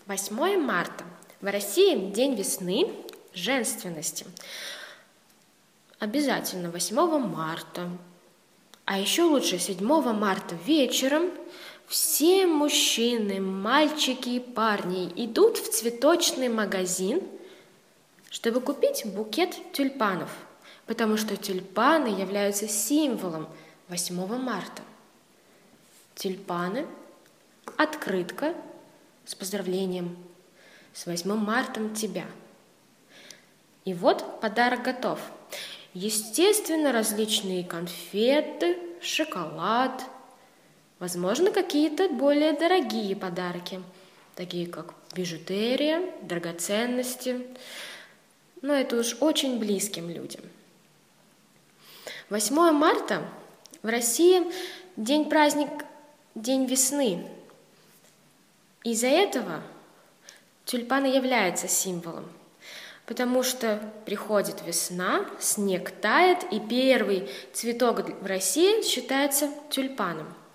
8 марта. В России день весны, женственности. Обязательно 8 марта. А еще лучше 7 марта вечером все мужчины, мальчики и парни идут в цветочный магазин, чтобы купить букет тюльпанов, потому что тюльпаны являются символом 8 марта. Тюльпаны, открытка с поздравлением с 8 марта тебя. И вот подарок готов. Естественно, различные конфеты, шоколад, возможно, какие-то более дорогие подарки, такие как бижутерия, драгоценности, но это уж очень близким людям. 8 марта в России праздник, день весны. Из-за этого тюльпаны являются символом, потому что приходит весна, снег тает, и первый цветок в России считается тюльпаном.